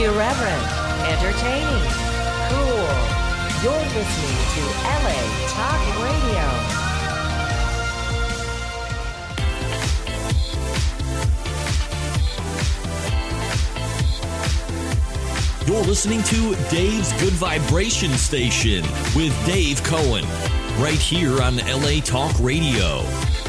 Irreverent, entertaining, cool. You're listening to LA Talk Radio. You're listening to Dave's Good Vibration Station with Dave Cohen, right here on LA Talk Radio.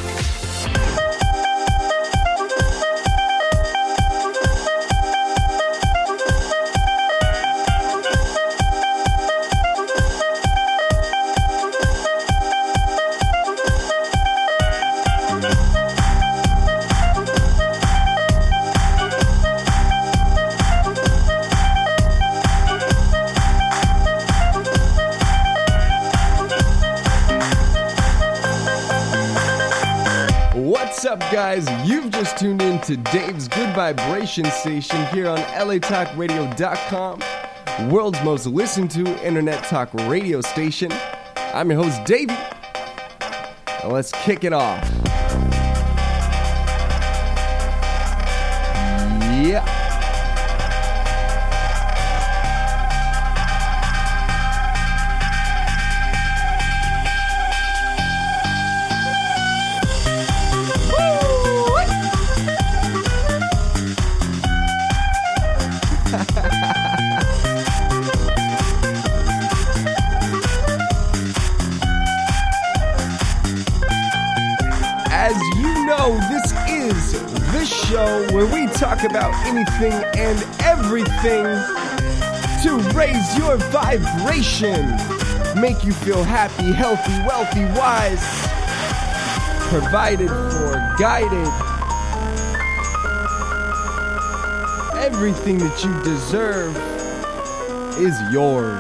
Guys, you've just tuned in to Dave's Good Vibration Station here on LATalkRadio.com, world's most listened to internet talk radio station. I'm your host, Davey. Now let's kick it off. Yeah. Where we talk about anything and everything to raise your vibration, make you feel happy, healthy, wealthy, wise, provided for, guided, everything that you deserve is yours.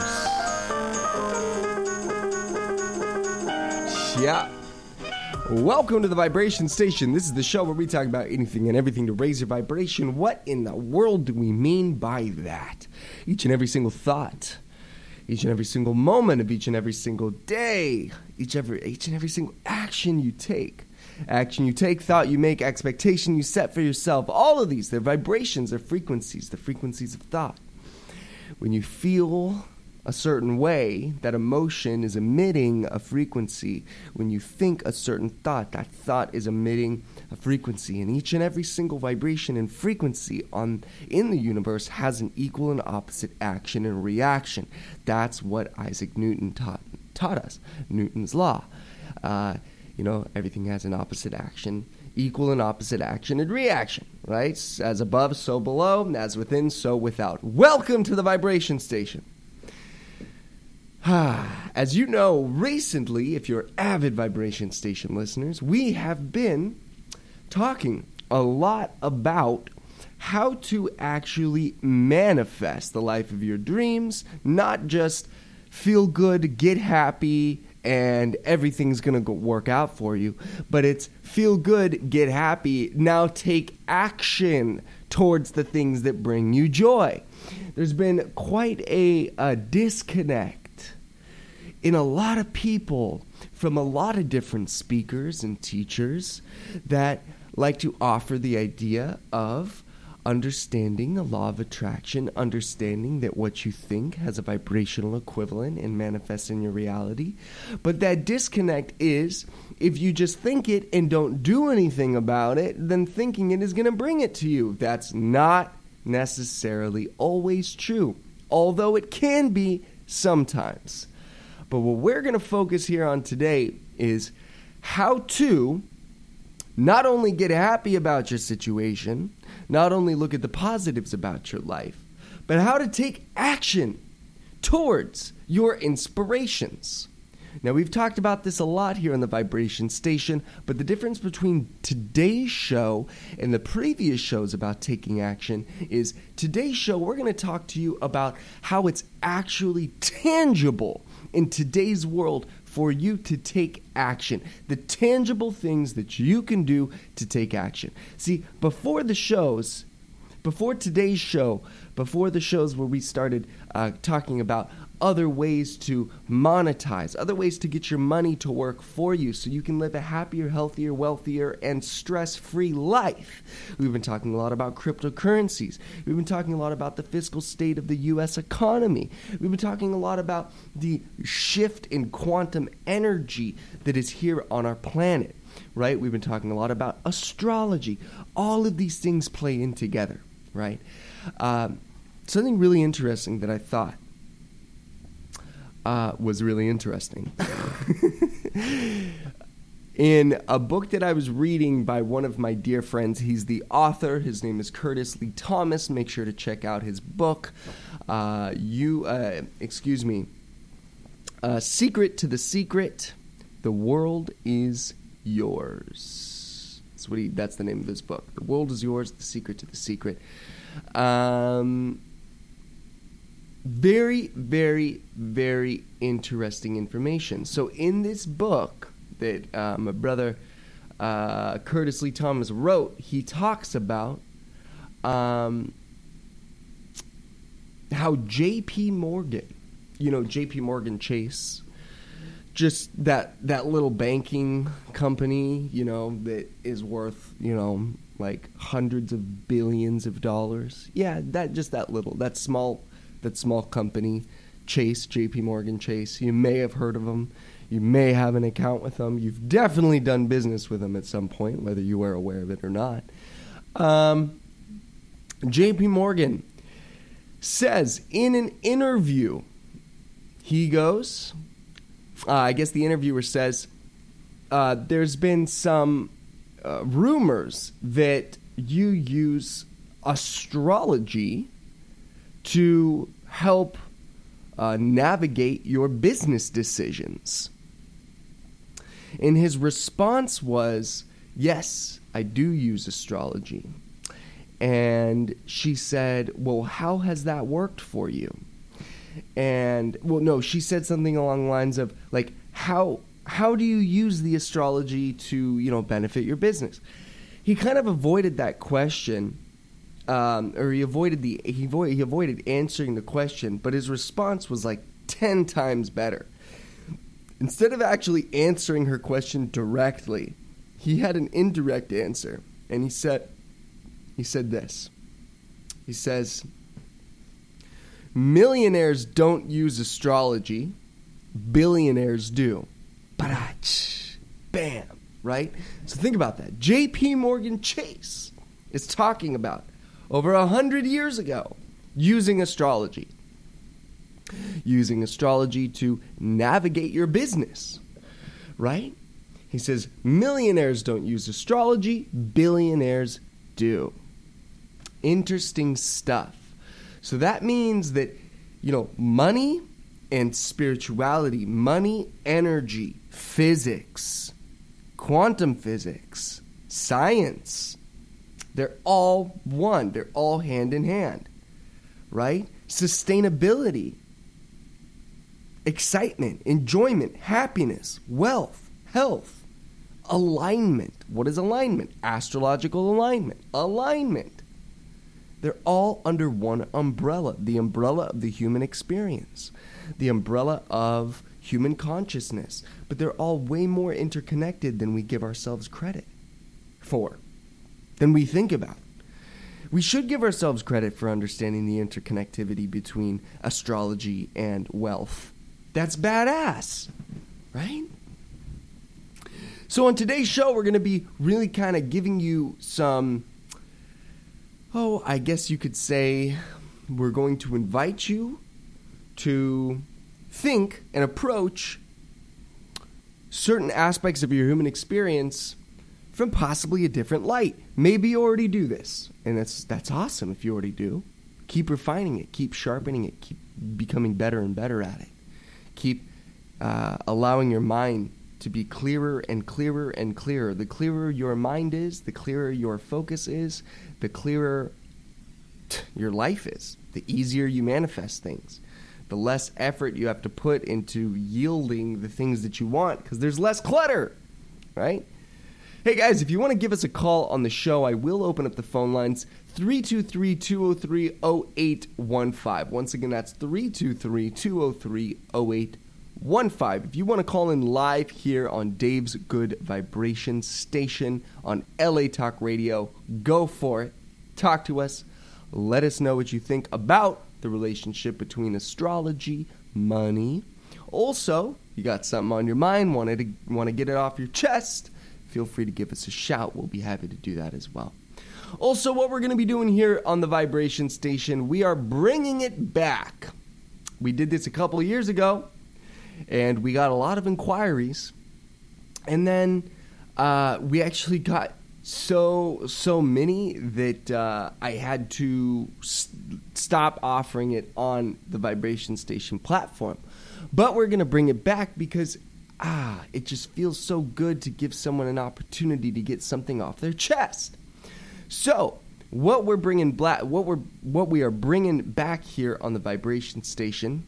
Yeah. Welcome to the Vibration Station. This is the show where we talk about anything and everything to raise your vibration. What in the world do we mean by that? Each and every single thought, each and every single moment of each and every single day, each and every single action you take, thought you make, expectation you set for yourself. All of these, they're vibrations, they're frequencies, the frequencies of thought. When you feel a certain way, that emotion is emitting a frequency. When you think a certain thought, that thought is emitting a frequency. And each and every single vibration and frequency in the universe has an equal and opposite action and reaction. That's what Isaac Newton taught us. Newton's law. Everything has an opposite action, equal and opposite action and reaction, right? As above, so below. As within, so without. Welcome to the Vibration Station. As you know, recently, if you're avid Vibration Station listeners, we have been talking a lot about how to actually manifest the life of your dreams, not just feel good, get happy, and everything's going to work out for you, but it's feel good, get happy, now take action towards the things that bring you joy. There's been quite a disconnect in a lot of people from a lot of different speakers and teachers that like to offer the idea of understanding the law of attraction, understanding that what you think has a vibrational equivalent and manifests in your reality. But that disconnect is if you just think it and don't do anything about it, then thinking it is going to bring it to you. That's not necessarily always true, although it can be sometimes. But what we're going to focus here on today is how to not only get happy about your situation, not only look at the positives about your life, but how to take action towards your inspirations. Now, we've talked about this a lot here on the Vibration Station, but the difference between today's show and the previous shows about taking action is today's show, we're going to talk to you about how it's actually tangible in today's world for you to take action, the tangible things that you can do to take action. See, before today's show, before the shows where we started talking about other ways to monetize, other ways to get your money to work for you so you can live a happier, healthier, wealthier, and stress-free life. We've been talking a lot about cryptocurrencies. We've been talking a lot about the fiscal state of the U.S. economy. We've been talking a lot about the shift in quantum energy that is here on our planet, right? We've been talking a lot about astrology. All of these things play in together, right? Something really interesting that I thought was really interesting. In a book that I was reading by one of my dear friends, he's the author. His name is Curtis Lee Thomas. Make sure to check out his book. Secret to the Secret. The World is Yours. That's the name of this book. The World is Yours. The Secret to the Secret. Very, very, very interesting information. So in this book that my brother Curtis Lee Thomas wrote, he talks about how J.P. Morgan, J.P. Morgan Chase, just that little banking company, that is worth, like hundreds of billions of dollars. Yeah, that small company, Chase, J.P. Morgan Chase. You may have heard of them. You may have an account with them. You've definitely done business with them at some point, whether you are aware of it or not. J.P. Morgan says in an interview, he goes, I guess the interviewer says, there's been some rumors that you use astrology to help navigate your business decisions. And his response was, yes, I do use astrology. And she said, well, how has that worked for you? And, well, no, she said something along the lines of, like, how do you use the astrology to, benefit your business? He kind of avoided that question. Or he avoided answering the question, but his response was like 10 times better. Instead of actually answering her question directly, he had an indirect answer, and he said this. He says, millionaires don't use astrology, billionaires do. Bam, right? So think about that. J.P. Morgan Chase is talking about over 100 years ago, using astrology to navigate your business, right? He says, millionaires don't use astrology, billionaires do. Interesting stuff. So that means that, money and spirituality, money, energy, physics, quantum physics, science, they're all one. They're all hand in hand, right? Sustainability, excitement, enjoyment, happiness, wealth, health, alignment. What is alignment? Astrological alignment. Alignment. They're all under one umbrella, the umbrella of the human experience, the umbrella of human consciousness. But they're all way more interconnected than we give ourselves credit for. Than we think about. We should give ourselves credit for understanding the interconnectivity between astrology and wealth. That's badass, right? So on today's show, we're going to be really kind of giving you some, I guess you could say, we're going to invite you to think and approach certain aspects of your human experience from possibly a different light. Maybe you already do this, and that's awesome if you already do. Keep refining it, keep sharpening it, keep becoming better and better at it. Keep allowing your mind to be clearer and clearer and clearer. The clearer your mind is, the clearer your focus is, the clearer your life is, the easier you manifest things. The less effort you have to put into yielding the things that you want, because there's less clutter, right? Hey guys, if you want to give us a call on the show, I will open up the phone lines 323-203-0815. Once again, that's 323-203-0815. If you want to call in live here on Dave's Good Vibration Station on LA Talk Radio, go for it. Talk to us. Let us know what you think about the relationship between astrology, money. Also, you got something on your mind, want to get it off your chest, feel free to give us a shout. We'll be happy to do that as well. Also, what we're going to be doing here on the Vibration Station, we are bringing it back. We did this a couple of years ago, and we got a lot of inquiries. And then we actually got so many that I had to stop offering it on the Vibration Station platform. But we're going to bring it back because it just feels so good to give someone an opportunity to get something off their chest. So, what we are bringing back here on the Vibration Station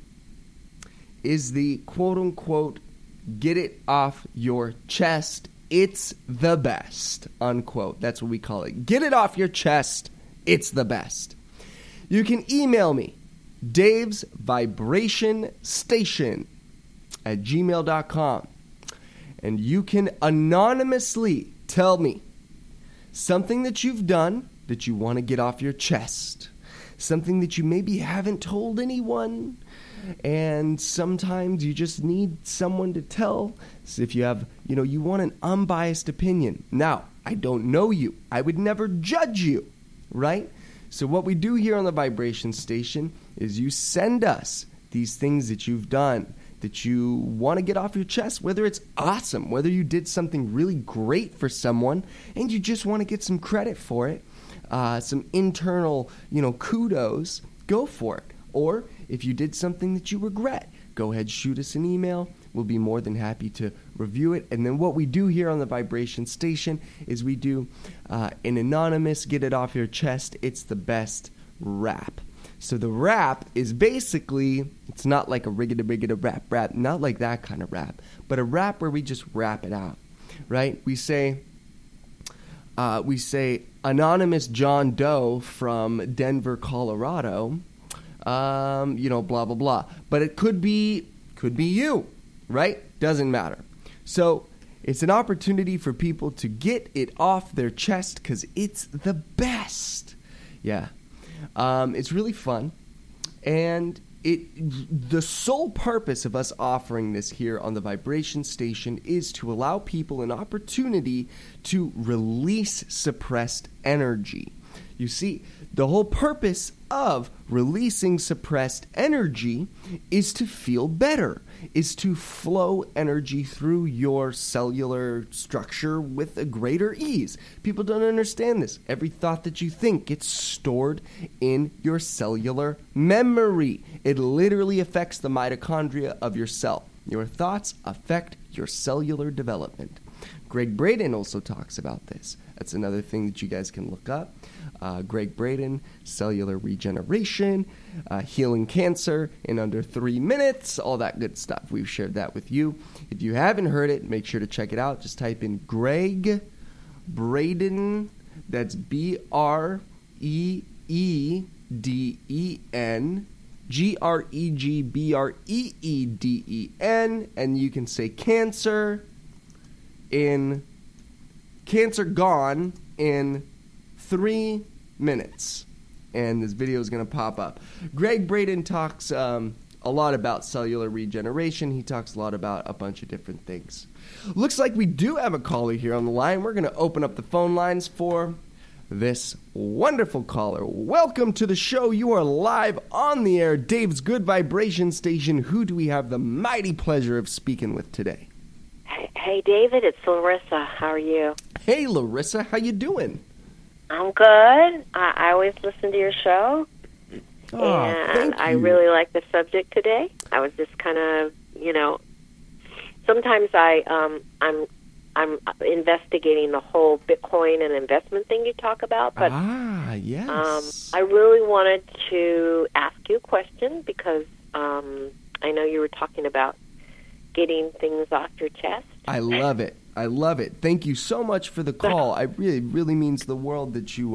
is the quote-unquote get it off your chest, it's the best, unquote. That's what we call it. Get it off your chest, it's the best. You can email me, Dave's Vibration Station at gmail.com, and you can anonymously tell me something that you've done that you want to get off your chest, something that you maybe haven't told anyone, and sometimes you just need someone to tell. So if you have, you want an unbiased opinion. Now, I don't know you. I would never judge you, right? So what we do here on the Vibration Station is you send us these things that you've done, that you want to get off your chest, whether it's awesome, whether you did something really great for someone and you just want to get some credit for it, some internal, kudos, go for it. Or if you did something that you regret, go ahead, shoot us an email. We'll be more than happy to review it. And then what we do here on the Vibration Station is we do an anonymous get it off your chest, it's the best rap. So the rap is basically, it's not like a riggedy rap, not like that kind of rap, but a rap where we just rap it out, right? We say anonymous John Doe from Denver, Colorado, blah, blah, blah. But it could be you, right? Doesn't matter. So it's an opportunity for people to get it off their chest because it's the best. Yeah. It's really fun, and the sole purpose of us offering this here on the Vibration Station is to allow people an opportunity to release suppressed energy. You see, the whole purpose of releasing suppressed energy is to feel better, is to flow energy through your cellular structure with a greater ease. People don't understand this. Every thought that you think gets stored in your cellular memory. It literally affects the mitochondria of your cell. Your thoughts affect your cellular development. Gregg Braden also talks about this. That's another thing that you guys can look up. Gregg Braden, cellular regeneration, healing cancer in under 3 minutes, all that good stuff. We've shared that with you. If you haven't heard it, make sure to check it out. Just type in Gregg Braden, that's BREEEDEN, GREGBREEDEN, and you can say cancer gone in 3 minutes, and this video is going to pop up. Gregg Braden talks a lot about cellular regeneration. He talks a lot about a bunch of different things. Looks like we do have a caller here on the line. We're going to open up the phone lines for this wonderful caller. Welcome to the show. You are live on the air, Dave's Good Vibration Station. Who do we have the mighty pleasure of speaking with today? Hey, David, it's Larissa. How are you? Hey, Larissa. How you doing? I'm good. I always listen to your show. Oh, and thank you. I really like the subject today. I was just kind of, sometimes I'm investigating the whole Bitcoin and investment thing you talk about, but yes. I really wanted to ask you a question because I know you were talking about getting things off your chest. I love it. I love it. Thank you so much for the call. I really means the world that you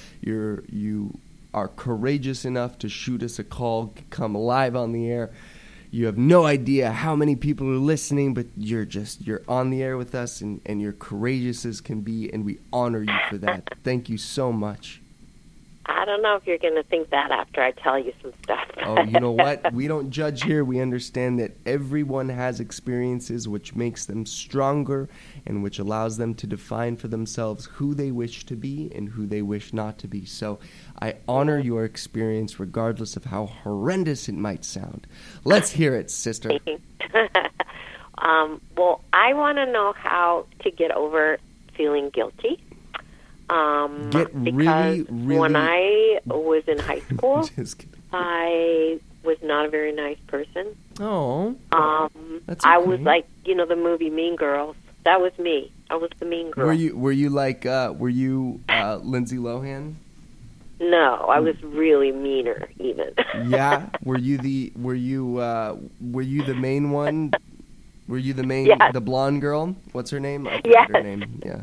are courageous enough to shoot us a call, come live on the air. You have no idea how many people are listening, but you're on the air with us, and you're courageous as can be, and we honor you for that. Thank you so much. I don't know if you're going to think that after I tell you some stuff. Oh, you know what? We don't judge here. We understand that everyone has experiences which makes them stronger and which allows them to define for themselves who they wish to be and who they wish not to be. So I honor your experience regardless of how horrendous it might sound. Let's hear it, sister. Well, I want to know how to get over feeling guilty. Get really when I was in high school, I was not a very nice person. Oh, that's okay. I was like, the movie Mean Girls. That was me. I was the mean girl. Were you like Lindsay Lohan? No, I was really meaner even. Yeah, were you the main one? Were you the main the blonde girl? What's her name? I forgot her name. Yeah.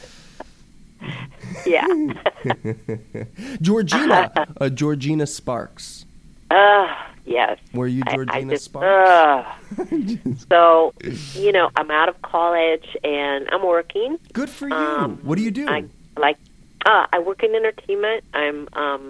Yeah. Georgina Sparks. Yes. Were you Georgina Sparks? So, I'm out of college and I'm working. Good for you. What do you do? I work in entertainment. I'm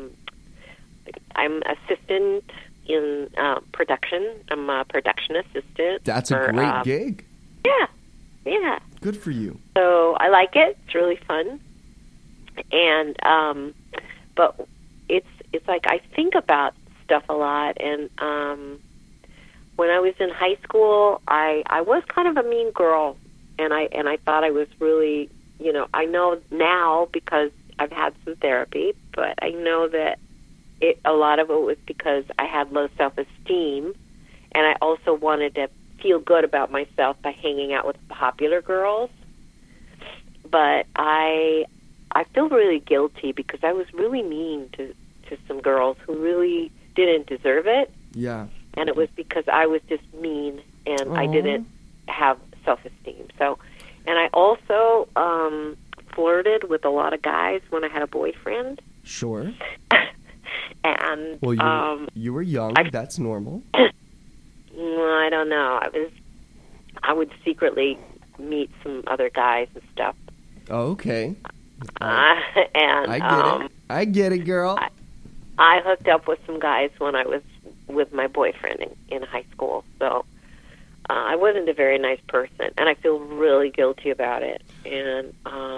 assistant in production. I'm a production assistant. That's a great gig. Yeah. Good for you. So I like it. It's really fun. And but it's like I think about stuff a lot. And when I was in high school, I was kind of a mean girl, and I thought I was really, I know now because I've had some therapy, but I know that a lot of it was because I had low self-esteem, and I also wanted to feel good about myself by hanging out with popular girls. But I feel really guilty because I was really mean to some girls who really didn't deserve it. Yeah. And it was because I was just mean and I didn't have self-esteem. So, and I also flirted with a lot of guys when I had a boyfriend. Sure. And well, you were young. That's normal. I don't know. I would secretly meet some other guys and stuff. Oh, okay. And I get it, girl. I hooked up with some guys when I was with my boyfriend in high school. So I wasn't a very nice person, and I feel really guilty about it. And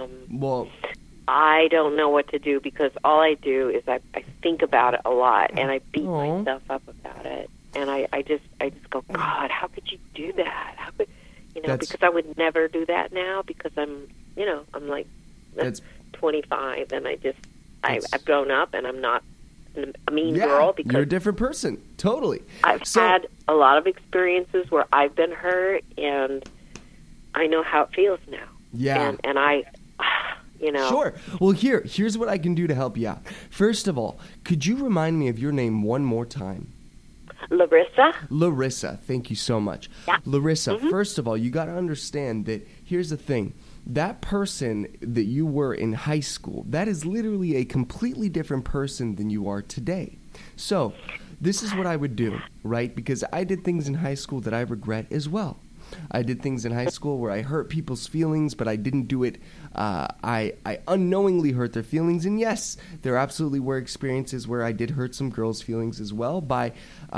I don't know what to do because all I do is I think about it a lot, and I beat myself up about it. And I just go, God, how could you do that? How could because I would never do that now because I'm like 25 and I've grown up and I'm not a mean girl because you're a different person. Totally. I've had a lot of experiences where I've been hurt and I know how it feels now. Yeah. And I Sure. Well, here's what I can do to help you out. First of all, could you remind me of your name one more time? Larissa, thank you so much. Yeah. Larissa, first of all, you got to understand that here's the thing. That person that you were in high school, that is literally a completely different person than you are today. So this is what I would do, right? Because I did things in high school that I regret as well. I did things in high school where I hurt people's feelings, but I didn't do it. I unknowingly hurt their feelings. And yes, there absolutely were experiences where I did hurt some girls' feelings as well by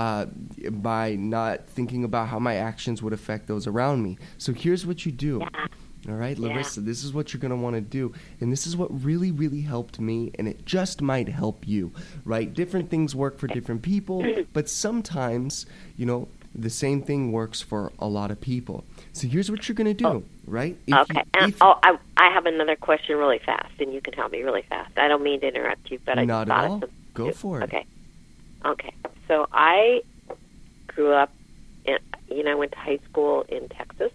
not thinking about how my actions would affect those around me. So here's what you do. All right, Larissa, this is what you're going to want to do. And this is what really, really helped me, and it just might help you, right? Different things work for different people, but sometimes, the same thing works for a lot of people. So here's what you're going to do, right? I have another question really fast, and you can help me really fast. I don't mean to interrupt you, but Not at all. Go for it. Okay. So I grew up, I went to high school in Texas,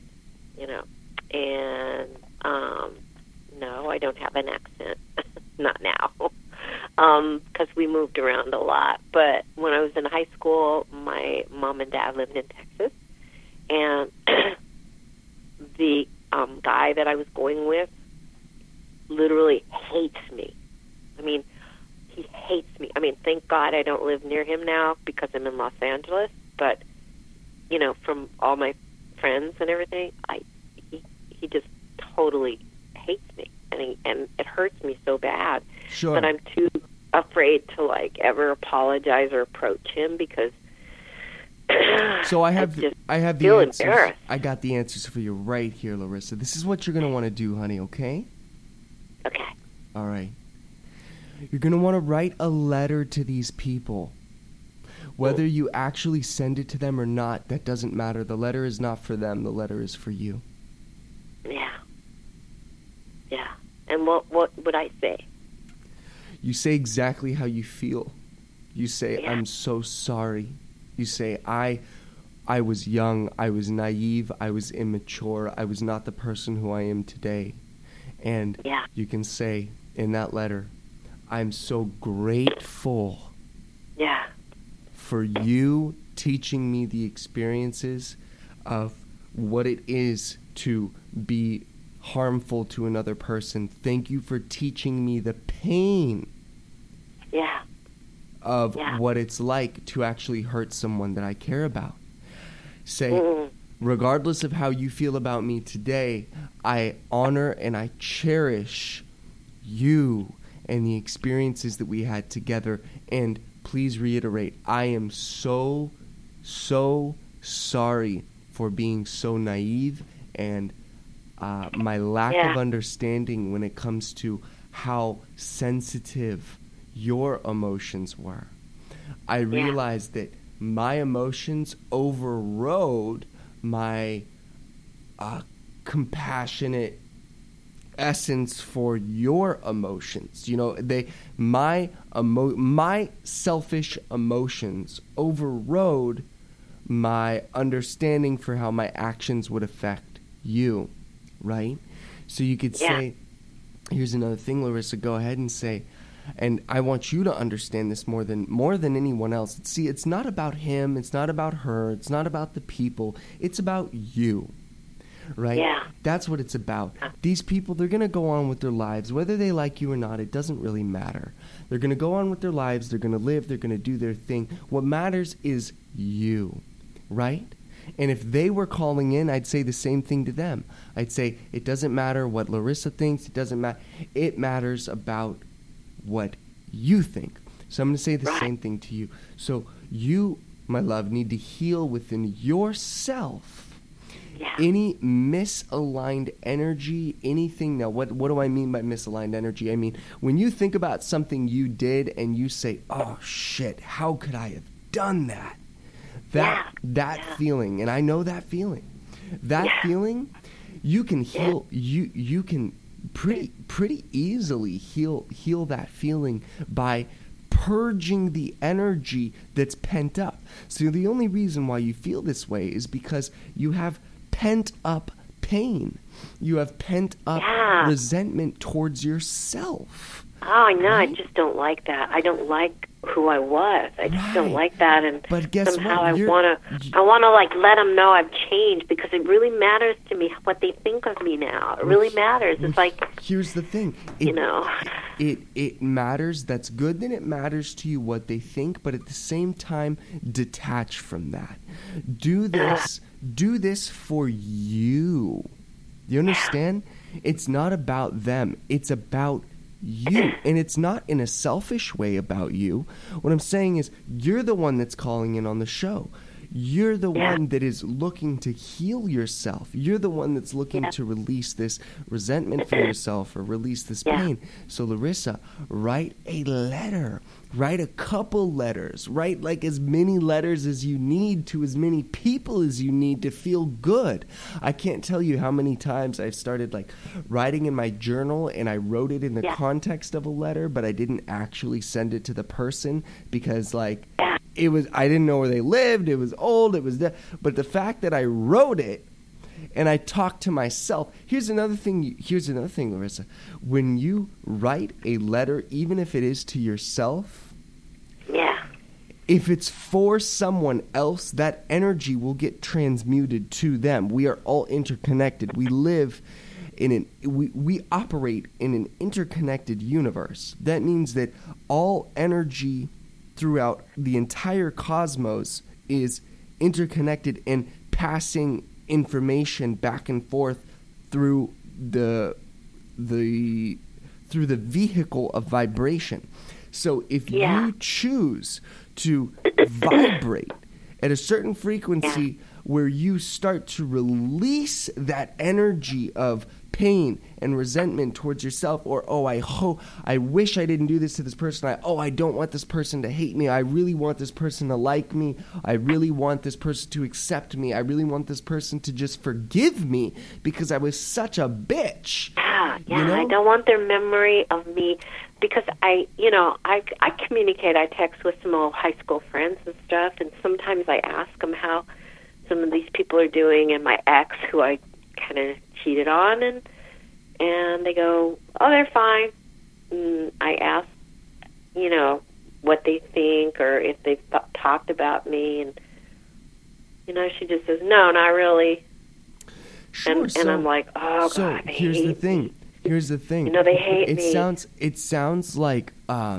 and no, I don't have an accent. Not now. Because we moved around a lot. But when I was in high school, my mom and dad lived in Texas, and the guy that I was going with literally hates me. I mean, he hates me. I mean, thank God I don't live near him now because I'm in Los Angeles. But, you know, from all my friends and everything, he just totally hates me. And it hurts me so bad. Sure. But I'm too afraid to, like, ever apologize or approach him because So I have the feel answers. embarrassed. I got the answers for you right here, Larissa. This is what you're going to want to do, honey, okay? Okay. All right. You're going to want to write a letter to these people. Whether you actually send it to them or not, that doesn't matter. The letter is not for them. The letter is for you. Yeah. Yeah. And what would I say? You say exactly how you feel. You say, Yeah. I'm so sorry. You say, I was young, I was naive, I was immature, I was not the person who I am today. And Yeah. you can say in that letter, I'm so grateful Yeah. for you teaching me the experiences of what it is to be harmful to another person. Thank you for teaching me the pain Yeah. of Yeah. what it's like to actually hurt someone that I care about. Say, Mm. regardless of how you feel about me today, I honor and I cherish you and the experiences that we had together. And please reiterate, I am so sorry for being so naive and my lack of understanding when it comes to how sensitive your emotions were. I realized that my emotions overrode my compassionate essence for your emotions. You know, my selfish emotions overrode my understanding for how my actions would affect you, right? So you could say, here's another thing, Larissa, go ahead and say, and I want you to understand this more than anyone else. See, it's not about him, it's not about her, it's not about the people, it's about you. Right? Yeah. That's what it's about. These people, they're going to go on with their lives. Whether they like you or not, it doesn't really matter. They're going to go on with their lives. They're going to live. They're going to do their thing. What matters is you. Right? And if they were calling in, I'd say the same thing to them. I'd say, it doesn't matter what Larissa thinks. It doesn't matter. It matters about what you think. So I'm going to say the same thing to you. So you, my love, need to heal within yourself any misaligned energy, anything. Now, what do I mean by misaligned energy? I mean, when you think about something you did and you say, oh, shit, how could I have done that? That feeling, and I know that feeling. That feeling, you can heal, you can pretty easily heal that feeling by purging the energy that's pent up. So the only reason why you feel this way is because you have pent up pain. You have pent up resentment towards yourself. Oh, I know. Right? I just don't like that. I don't like who I was. I just don't like that. And but guess somehow what? I want to like let them know I've changed because it really matters to me what they think of me now. It really matters. It's like, here's the thing. It matters. That's good that it matters to you what they think, but at the same time, detach from that. Do this for you. You understand? It's not about them. It's about you. And it's not in a selfish way about you. What I'm saying is you're the one that's calling in on the show. You're the one that is looking to heal yourself. You're the one that's looking to release this resentment for yourself or release this pain. So, Larissa, write a letter. Write a couple letters. Write like as many letters as you need to as many people as you need to feel good. I can't tell you how many times I've started like writing in my journal and I wrote it in the context of a letter, but I didn't actually send it to the person because like I didn't know where they lived. It was old. It was but the fact that I wrote it and I talked to myself. Here's another thing, Larissa. When you write a letter, even if it is to yourself, if it's for someone else, that energy will get transmuted to them. We are all interconnected. We live we operate in an interconnected universe. That means that all energy throughout the entire cosmos is interconnected and passing information back and forth through the vehicle of vibration. So if you choose to vibrate at a certain frequency where you start to release that energy of pain and resentment towards yourself, or I wish I didn't do this to this person, I don't want this person to hate me, I really want this person to like me, I really want this person to accept me, I really want this person to just forgive me because I was such a bitch. You know? I don't want their memory of me, because I communicate, I text with some old high school friends and stuff, and sometimes I ask them how some of these people are doing, and my ex, who I kind of cheated on, and they go, oh, they're fine. And I ask, what they think, or if they've talked about me, and she just says, no, not really. Sure, and I'm like, oh, so God, they here's hate the thing. me. Here's the thing. They hate me. It sounds like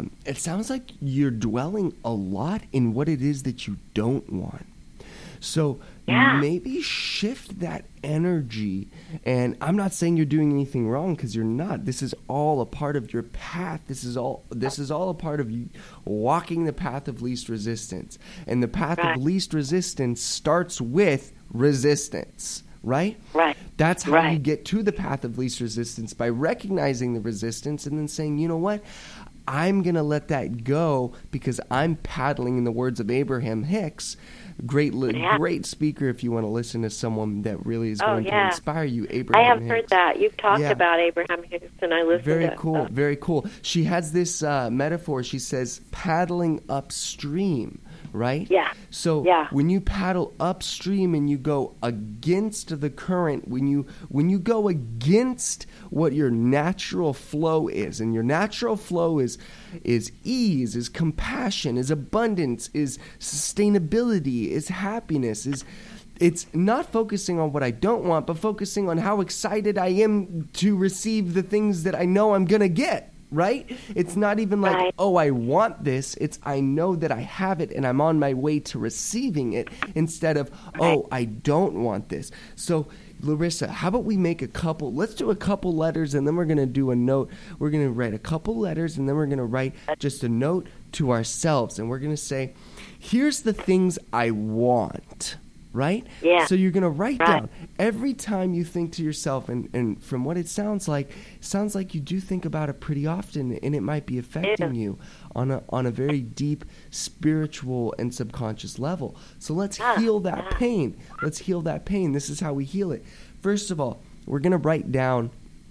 you're dwelling a lot in what it is that you don't want. So maybe shift that energy. And I'm not saying you're doing anything wrong, because you're not. This is all a part of your path. This is all a part of you walking the path of least resistance. And the path of least resistance starts with resistance. Right? Right. That's how you get to the path of least resistance, by recognizing the resistance and then saying, you know what? I'm going to let that go, because I'm paddling, in the words of Abraham Hicks, great speaker if you want to listen to someone that really is going to inspire you. Abraham I have Hicks. heard that. You've talked about Abraham Hicks, and I listened Very to cool, very cool. She has this metaphor. She says paddling upstream. Right? Yeah. So when you paddle upstream and you go against the current, when you go against what your natural flow is, and your natural flow is ease, is compassion, is abundance, is sustainability, is happiness, it's not focusing on what I don't want, but focusing on how excited I am to receive the things that I know I'm going to get. Right? It's not even like, oh, I want this. It's, I know that I have it and I'm on my way to receiving it, instead of, oh, I don't want this. So, Larissa, how about we make let's do a couple letters, and then we're going to do a note. We're going to write a couple letters, and then we're going to write just a note to ourselves. And we're going to say, here's the things I want. Right? Yeah. So you're going to write down every time you think to yourself, and from what it sounds like you do think about it pretty often, and it might be affecting you on a very deep spiritual and subconscious level. So let's heal that pain. Let's heal that pain. This is how we heal it. First of all, we're going to write down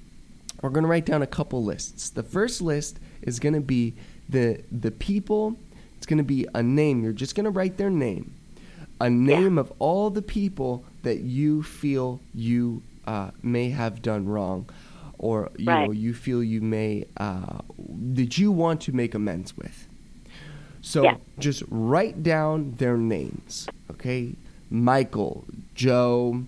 a couple lists. The first list is going to be the people. It's going to be a name. You're just going to write their name. A name of all the people that you feel you may have done wrong, or you feel you may that you want to make amends with. So just write down their names, okay? Michael, Joe,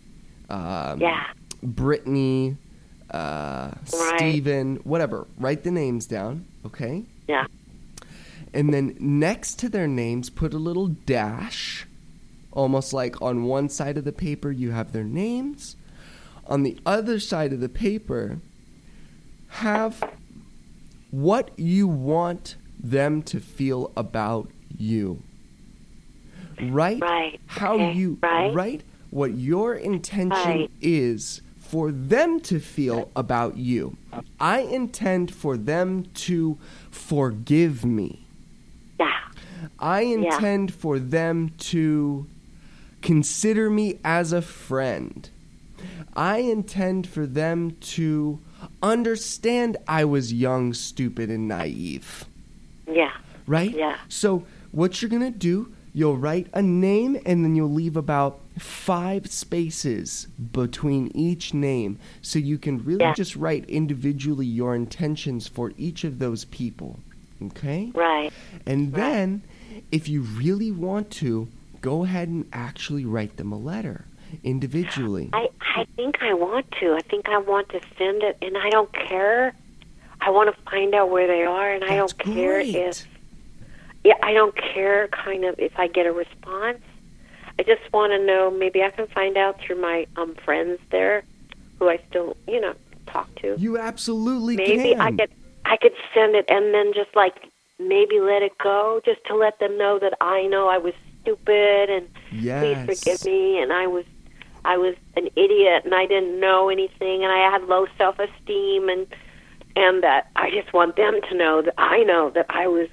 Brittany, Stephen, whatever. Write the names down, okay? Yeah. And then next to their names, put a little dash. Almost like on one side of the paper you have their names. On the other side of the paper, have what you want them to feel about you. Write write what your intention is for them to feel about you. I intend for them to forgive me. Yeah. I intend for them to consider me as a friend. I intend for them to understand I was young, stupid, and naive. Yeah. Right? Yeah. So what you're going to do, you'll write a name, and then you'll leave about 5 spaces between each name, so you can really just write individually your intentions for each of those people. Okay? Right. And then, if you really want to, go ahead and actually write them a letter individually. I think I want to. I think I want to send it, and I don't care. I want to find out where they are, and I don't care if... Yeah, I don't care kind of if I get a response. I just want to know, maybe I can find out through my friends there who I still, talk to. You absolutely maybe can. I could send it and then just like maybe let it go, just to let them know that I know I was stupid and please forgive me, and I was an idiot and I didn't know anything and I had low self-esteem, and that I just want them to know that I know that I was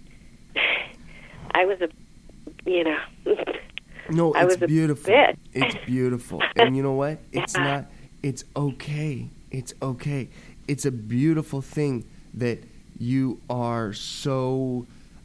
a No, I it's was a beautiful. bitch. It's beautiful. And you know what? It's okay. It's okay. It's a beautiful thing that you are so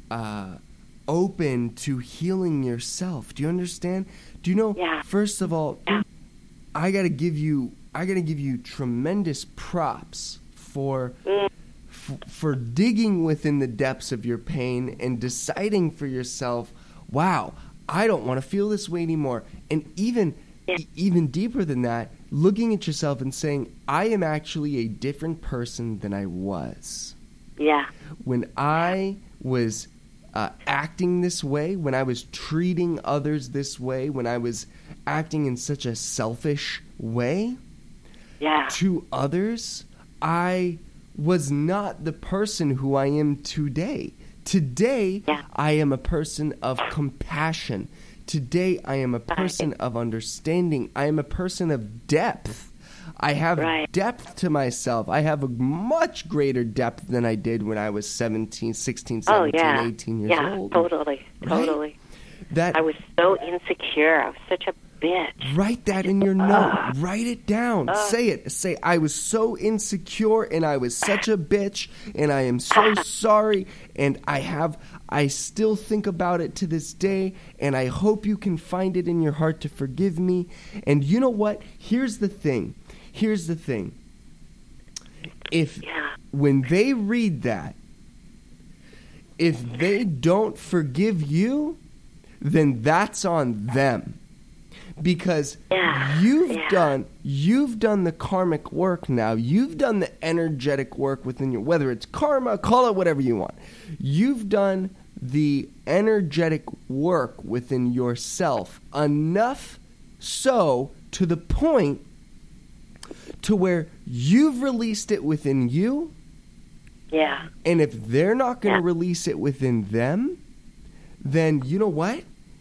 open to healing yourself. Do you understand? Do you know, first of all, I gotta give you tremendous props for digging within the depths of your pain and deciding for yourself, wow, I don't want to feel this way anymore. And even deeper than that, looking at yourself and saying, I am actually a different person than I was. Yeah. When I was acting this way, when I was treating others this way, when I was acting in such a selfish way to others, I was not the person who I am today. Today, I am a person of compassion. Today, I am a person of understanding. I am a person of depth. I have depth to myself. I have a much greater depth than I did when I was 17, 16, 17, 18 years old. Yeah, totally. That I was so insecure. I was such a bitch. Write that in your note. Write it down. Say it. Say, I was so insecure and I was such a bitch and I am so sorry and I still think about it to this day and I hope you can find it in your heart to forgive me. And you know what? Here's the thing. When they read that, if they don't forgive you, then that's on them. Because you've done the karmic work now. You've done the energetic work within you, whether it's karma, call it whatever you want. You've done the energetic work within yourself enough so to the point to where you've released it within you. Yeah. And if they're not going to release it within them, then you know what?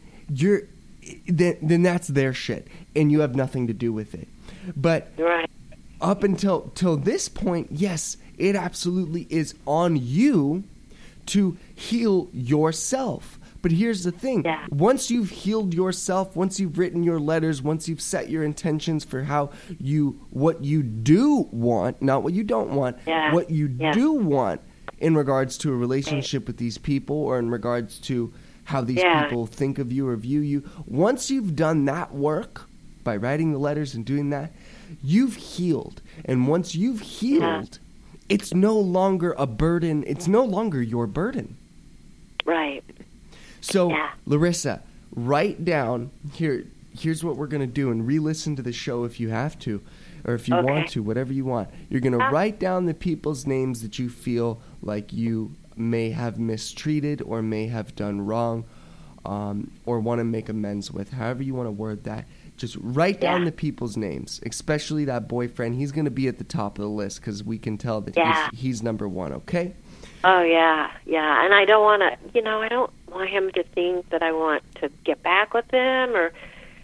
Then that's their shit, and you have nothing to do with it. But up until this point, yes, it absolutely is on you to heal yourself. But here's the thing. Once you've healed yourself, once you've written your letters, once you've set your intentions for what you do want, not what you don't want, what you do want in regards to a relationship with these people or in regards to how these people think of you or view you. Once you've done that work by writing the letters and doing that, you've healed. And once you've healed, it's no longer a burden. It's no longer your burden. Right. So, Larissa, write down, here's what we're going to do, and re-listen to the show if you have to, or if you want to, whatever you want. You're going to write down the people's names that you feel like you may have mistreated or may have done wrong, or want to make amends with, however you want to word that. Just write down the people's names, especially that boyfriend. He's going to be at the top of the list because we can tell that he's number one, okay? Oh, yeah. And I don't want to, I don't want him to think that I want to get back with him or,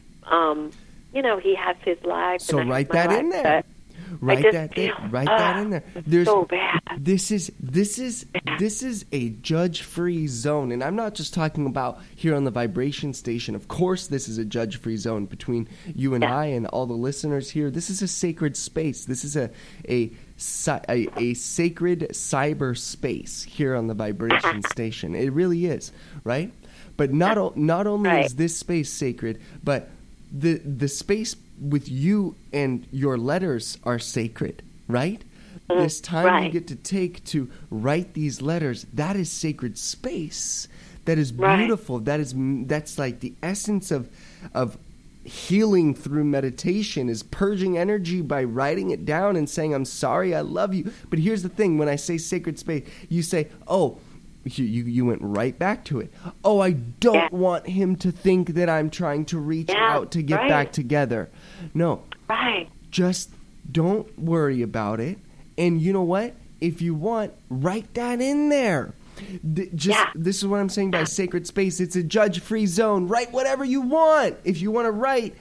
he has his life. So and write that in there. Write that in there. There's so bad. This is a judge-free zone, and I'm not just talking about here on the vibration station. Of course, this is a judge-free zone between you and I and all the listeners here. This is a sacred space. This is a sacred cyberspace here on the vibration station. It really is, right? But not only is this space sacred, but the space with you and your letters are sacred, right? this time you Right. get to take to write these letters, that is sacred space. That is Right. beautiful. That's like the essence of healing through meditation, is purging energy by writing it down and saying, I'm sorry, I love you. But here's the thing, when I say sacred space, you say, oh, you went right back to it. Oh, I don't want him to think that I'm trying to reach out to get back together. No. Right. Just don't worry about it. And you know what? If you want, write that in there. This is what I'm saying by sacred space. It's a judge-free zone. Write whatever you want. If you want to write,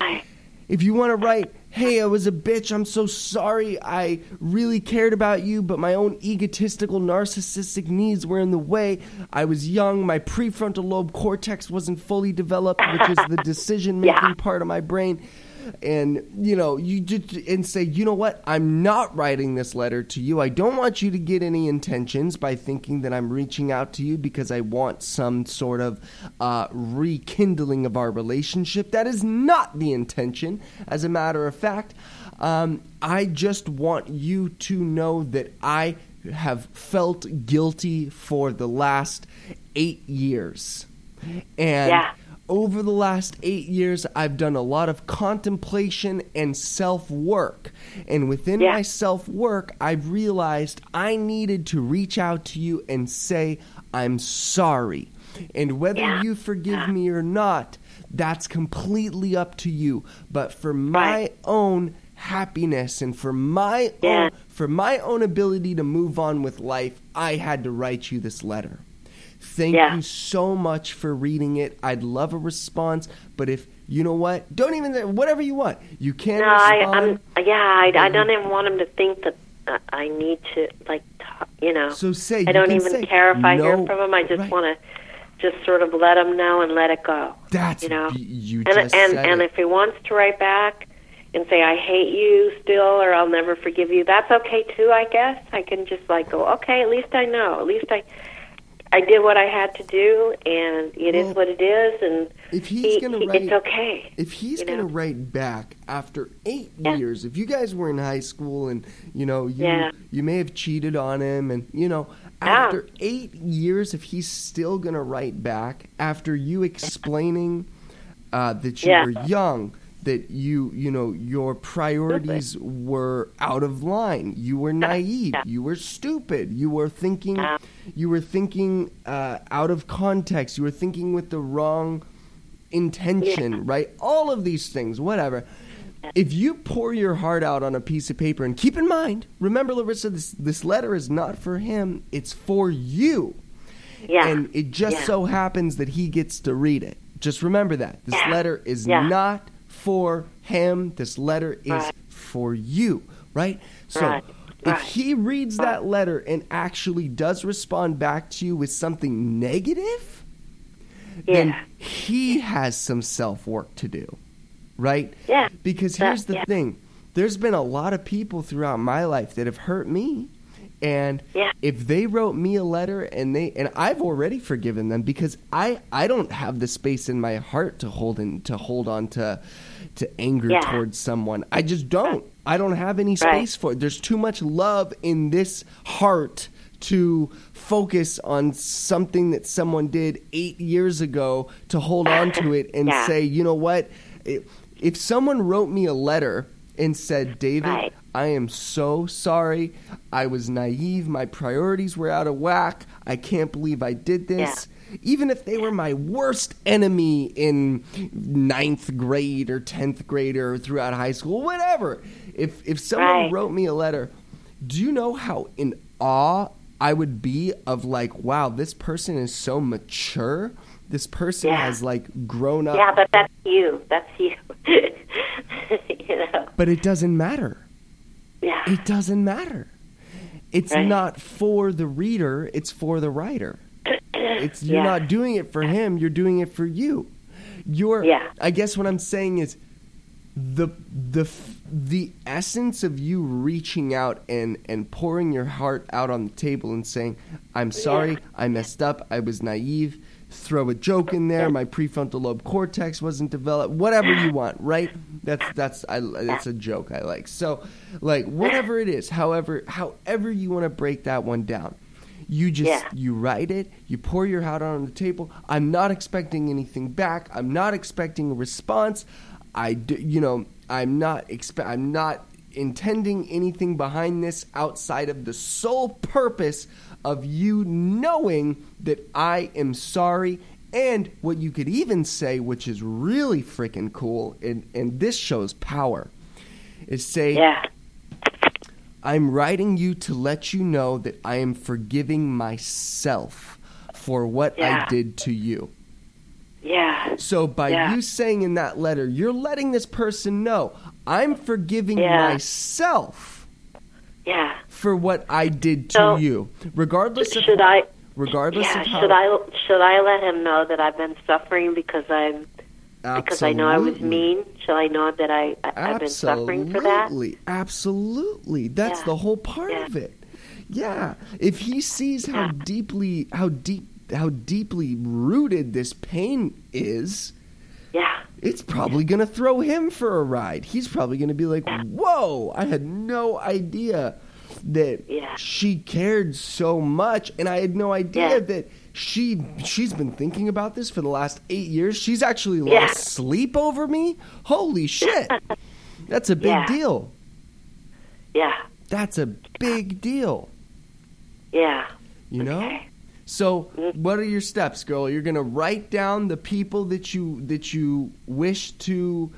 hey, I was a bitch. I'm so sorry. I really cared about you, but my own egotistical, narcissistic needs were in the way. I was young. My prefrontal lobe cortex wasn't fully developed, which is the decision-making part of my brain. And, you just and say, you know what? I'm not writing this letter to you. I don't want you to get any intentions by thinking that I'm reaching out to you because I want some sort of rekindling of our relationship. That is not the intention. As a matter of fact, I just want you to know that I have felt guilty for the last 8 years. And over the last 8 years, I've done a lot of contemplation and self-work. And within my self-work, I've realized I needed to reach out to you and say, I'm sorry. And whether you forgive me or not, that's completely up to you. But for my own happiness and for my own ability to move on with life, I had to write you this letter. Thank you so much for reading it. I'd love a response, but if you know what, don't even whatever you want. You can't respond. I don't even want him to think that I need to So say I don't even care if I hear from him. I just want to just sort of let him know and let it go. That's you just said it. If he wants to write back and say I hate you still or I'll never forgive you, that's okay too. I guess I can just go, okay, at least I know. At least I did what I had to do, and it is what it is, and if he's gonna write, it's okay. If he's going to write back after 8 years, if you guys were in high school and, you may have cheated on him, and, after 8 years, if he's still going to write back after you explaining that you were young, that your priorities were out of line. You were naive. You were stupid. You were thinking out of context. You were thinking with the wrong intention, right? All of these things, whatever. If you pour your heart out on a piece of paper, and keep in mind, remember, Larissa, this letter is not for him. It's for you. Yeah. And it just so happens that he gets to read it. Just remember that. This letter is not for him. This letter is for you, right? So if he reads that letter and actually does respond back to you with something negative, then he has some self-work to do, right? Yeah. Because here's the thing. There's been a lot of people throughout my life that have hurt me. And if they wrote me a letter and I've already forgiven them because I don't have the space in my heart to hold on to anger towards someone. I just don't. I don't have any space for it. There's too much love in this heart to focus on something that someone did 8 years ago to hold on to it and say, you know what? If someone wrote me a letter and said, David, I am so sorry. I was naive. My priorities were out of whack. I can't believe I did this. Even if they were my worst enemy in 9th grade or 10th grade or throughout high school, whatever. If someone wrote me a letter, do you know how in awe I would be of wow, this person is so mature. This person has grown up. Yeah, but that's you. That's you. But it doesn't matter. Yeah. It doesn't matter. It's not for the reader, it's for the writer. You're not doing it for him, you're doing it for you. I guess what I'm saying is the essence of you reaching out and pouring your heart out on the table and saying, I'm sorry, I messed up, I was naive. throw a joke in there. My prefrontal lobe cortex wasn't developed. Whatever you want, right? That's a joke I like. So, like, whatever it is, however you want to break that one down, you just you write it. You pour your heart out on the table. I'm not expecting anything back. I'm not expecting a response. I'm not intending anything behind this outside of the sole purpose of you knowing that I am sorry. And what you could even say, which is really freaking cool, and this shows power, is say, I'm writing you to let you know that I am forgiving myself for what I did to you. Yeah. So by you saying in that letter, you're letting this person know, I'm forgiving myself for what I did to you. Regardless of how... Should I let him know that I've been suffering because I know I was mean? Shall I know that I've been suffering for that? Absolutely. That's the whole part of it. Yeah. If he sees how deeply rooted this pain is, it's probably going to throw him for a ride. He's probably going to be like, whoa, I had no idea that she cared so much, and I had no idea that she's been thinking about this for the last 8 years. She's actually lost sleep over me. Holy shit. That's a big deal. Yeah. That's a big deal. Yeah. You know? So, what are your steps, girl? You're going to write down the people that you wish to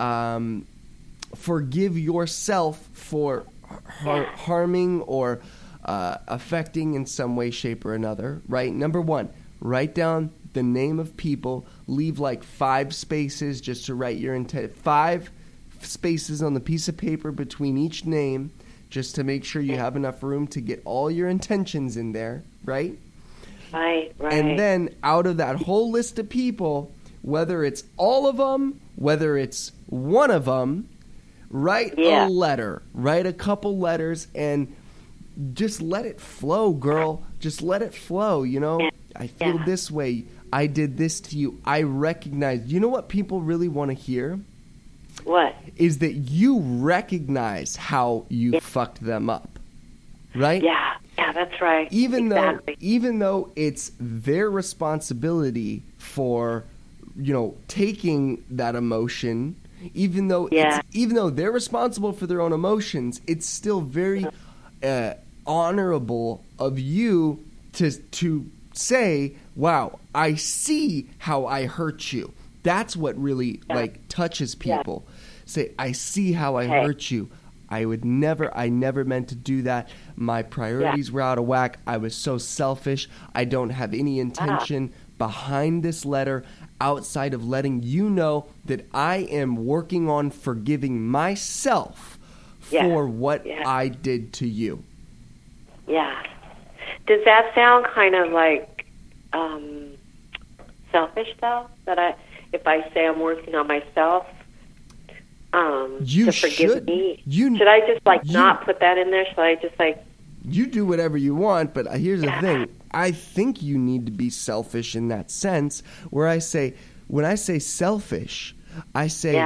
forgive yourself for harming or affecting in some way, shape, or another, right? Number one, write down the name of people. Leave like 5 spaces just to write your intent. 5 spaces on the piece of paper between each name just to make sure you have enough room to get all your intentions in there, right? Right. And then out of that whole list of people, whether it's all of them, whether it's one of them, write a letter. Write a couple letters and just let it flow, girl. Just let it flow, you know? I feel this way. I did this to you. I recognize. You know what people really want to hear? What? Is that you recognize how you fucked them up. Right? Yeah. Yeah, that's right. Even though it's their responsibility for, taking that emotion, even though they're responsible for their own emotions, it's still very honorable of you to say, "Wow, I see how I hurt you." That's what really touches people. Say, "I see how I hurt you. I never meant to do that. My priorities were out of whack. I was so selfish. I don't have any intention behind this letter outside of letting you know that I am working on forgiving myself for what I did to you." Yeah. Does that sound kind of like selfish, though? If I say I'm working on myself, to forgive me, should I just not put that in there? Should I just You do whatever you want, but here's the thing. I think you need to be selfish in that sense, where when I say selfish, I'm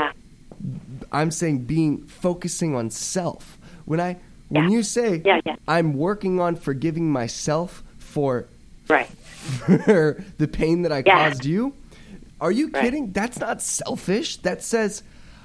saying focusing on self. When you say I'm working on forgiving myself for the pain that I caused you, are you kidding? That's not selfish. That says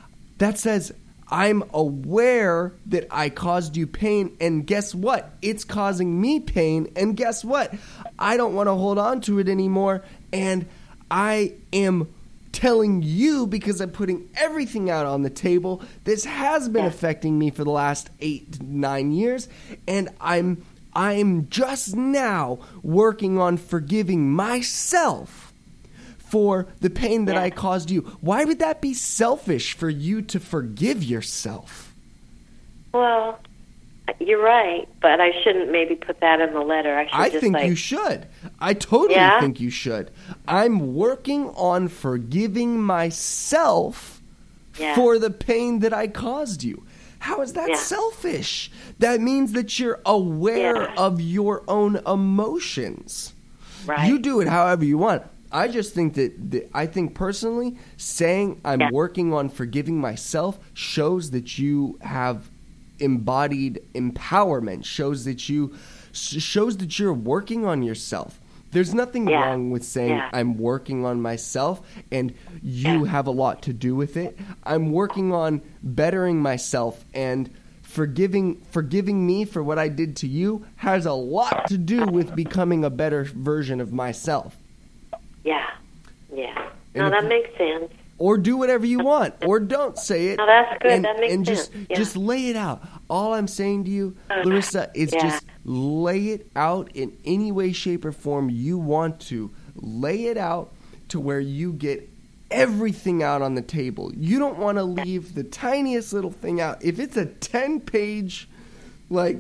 I'm aware that I caused you pain, and guess what? It's causing me pain, and guess what? I don't want to hold on to it anymore, and I am telling you because I'm putting everything out on the table. This has been affecting me for the last 8 to 9 years, and I'm just now working on forgiving myself for the pain that I caused you. Why would that be selfish for you to forgive yourself? Well, you're right, but I shouldn't maybe put that in the letter. I think you should. I totally think you should. I'm working on forgiving myself for the pain that I caused you. How is that selfish? That means that you're aware of your own emotions. Right. You do it however you want. I just think I think personally, saying I'm working on forgiving myself shows that you have embodied empowerment, shows that you're working on yourself. There's nothing wrong with saying I'm working on myself, and you have a lot to do with it. I'm working on bettering myself, and forgiving me for what I did to you has a lot to do with becoming a better version of myself. Yeah. No, that makes sense. Or do whatever you want, or don't say it. No, that's good. That makes sense. Just lay it out. All I'm saying to you, Larissa, is just lay it out in any way, shape, or form you want to. Lay it out to where you get everything out on the table. You don't want to leave the tiniest little thing out. If it's a 10-page, a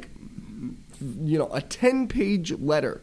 10-page letter,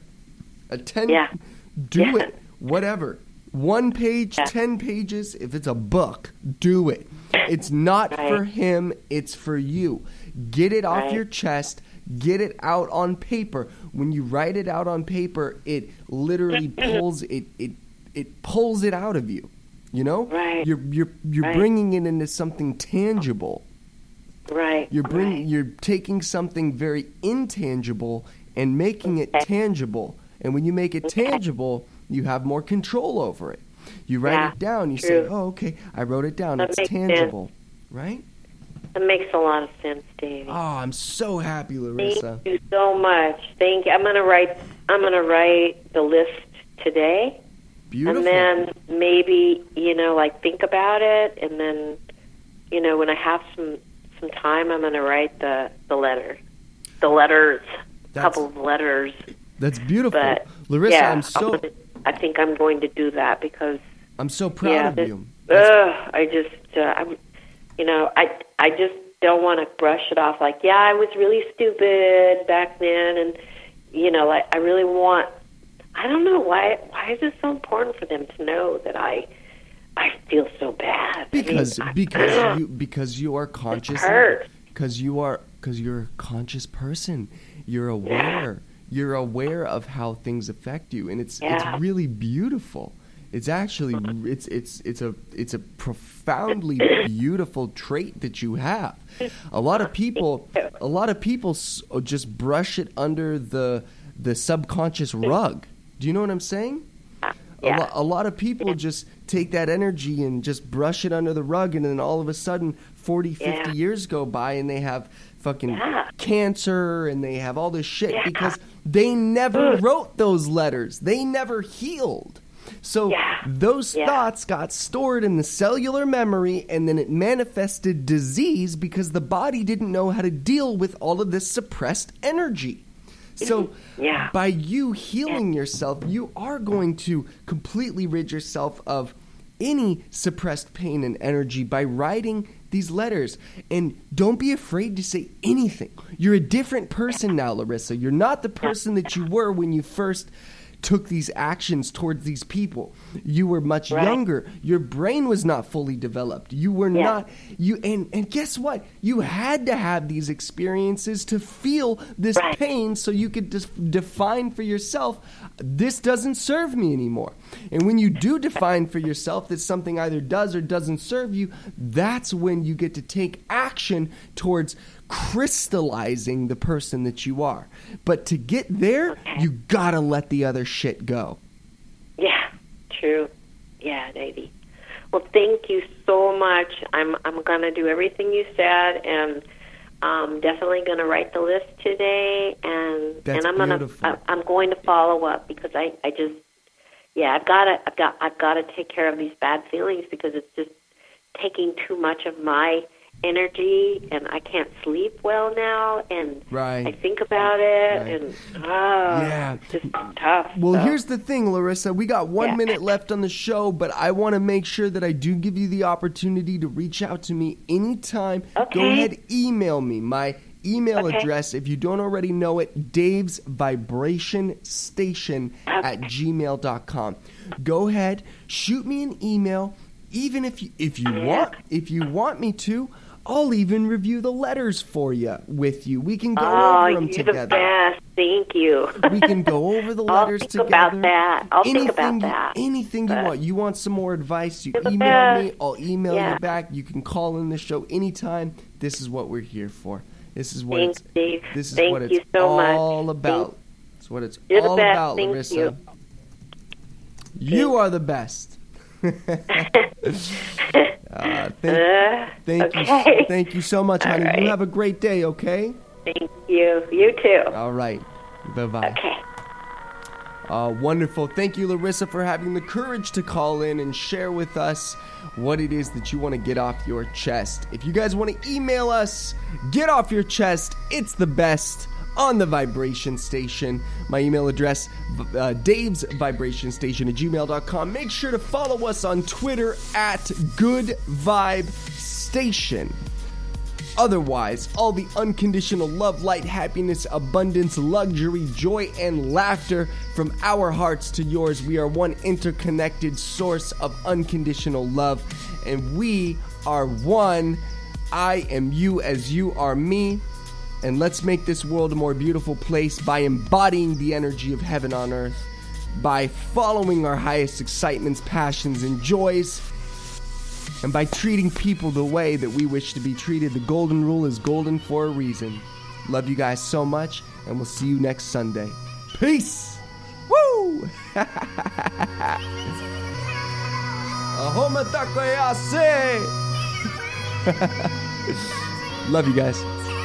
do it. Whatever. 1 page, 10 pages. If it's a book, do it. It's not for him. It's for you. Get it off your chest. Get it out on paper. When you write it out on paper, it literally pulls it pulls it out of you. You know? Right. You're bringing it into something tangible. Right. You're taking something very intangible and making it tangible. And when you make it tangible, you have more control over it. You write it down. You say, "Oh, okay, I wrote it down. It's tangible." Right? That makes a lot of sense, Davey. Oh, I'm so happy, Larissa. Thank you so much. Thank you. I'm gonna write the list today. Beautiful. And then maybe, think about it, and then, when I have some time, I'm gonna write the letters. A couple of letters. That's beautiful. But, Larissa, I think I'm going to do that because I'm so proud of you. I just don't want to brush it off like, I was really stupid back then, and I really want. I don't know why. Why is it so important for them to know that I feel so bad? Because you are conscious. Because you're a conscious person. You're aware. You're aware of how things affect you, and it's really beautiful. It's actually it's a profoundly beautiful trait that you have. A lot of people just brush it under the subconscious rug. Do you know what I'm saying? Yeah. A lot of people just take that energy and just brush it under the rug, and then all of a sudden 40, 50 years go by and they have fucking cancer and they have all this shit because they never wrote those letters. They never healed. So those thoughts got stored in the cellular memory, and then it manifested disease because the body didn't know how to deal with all of this suppressed energy. So by you healing yourself, you are going to completely rid yourself of any suppressed pain and energy by writing these letters. And don't be afraid to say anything. You're a different person now, Larissa. You're not the person that you were when you first took these actions towards these people. You were much younger. Your brain was not fully developed. You were not and guess what? You had to have these experiences to feel this pain so you could define for yourself, this doesn't serve me anymore. And when you do define for yourself that something either does or doesn't serve you, that's when you get to take action towards crystallizing the person that you are. But to get there, you gotta let the other shit go. Yeah, true. Yeah, Davey. Well, thank you so much. I'm gonna do everything you said, and I'm definitely gonna write the list today, and I'm going to follow up because I've got to take care of these bad feelings because it's just taking too much of my energy, and I can't sleep well now, and I think about it, and it's just tough. Well, here's the thing, Larissa. We got 1 minute left on the show, but I want to make sure that I do give you the opportunity to reach out to me anytime. Go ahead, email me. My email address, if you don't already know it, davesvibrationstation@gmail.com. Go ahead, shoot me an email. Even if you want me to, I'll even review the letters for you with you. We can go Oh, over them you're together. the best. Thank you. We can go over the letters I'll think together. about that. I'll think about that. Anything you But- want. You want some more advice, you You're the email me. best. I'll email Yeah. you back. You can call in the show anytime. This is what we're here for. This is what Thanks, it's Dave. This is Thank what it's you so much. all about. It's what it's You're the all best. about, Thank Larissa. you. You are the best. Thank you so much, honey. right. You have a great day, okay? Thank you. You too. All right. Bye-bye. Okay. Wonderful. Thank you, Larissa, for having the courage to call in and share with us what it is that you want to get off your chest. If you guys want to email us, get off your chest. It's the best on the Vibration Station. My email address, davesvibrationstation@gmail.com. Make sure to follow us on Twitter at Good Vibe Station. Otherwise, all the unconditional love, light, happiness, abundance, luxury, joy, and laughter from our hearts to yours. We are one interconnected source of unconditional love, and we are one. I am you as you are me. And let's make this world a more beautiful place by embodying the energy of heaven on earth, by following our highest excitements, passions, and joys, and by treating people the way that we wish to be treated. The golden rule is golden for a reason. Love you guys so much, and we'll see you next Sunday. Peace! Woo! Ahoma takoyase! Love you guys.